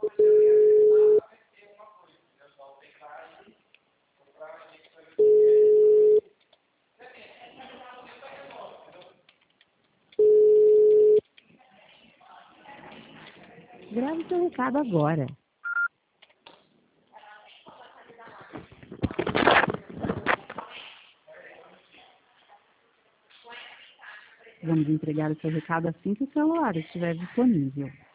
Grave seu recado agora. Vamos entregar o seu recado assim que o celular estiver disponível.